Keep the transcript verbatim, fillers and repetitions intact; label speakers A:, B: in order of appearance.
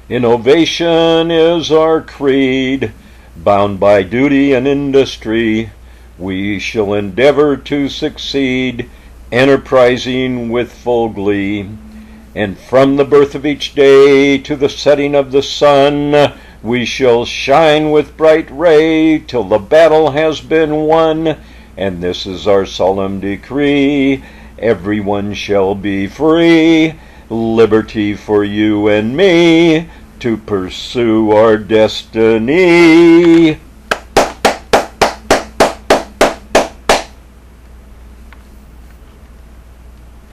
A: Innovation is our creed, bound by duty and industry. We shall endeavor to succeed, enterprising with full glee. And from the birth of each day to the setting of the sun, we shall shine with bright ray till the battle has been won. And this is our solemn decree: everyone shall be free. Liberty for you and me to pursue our destiny.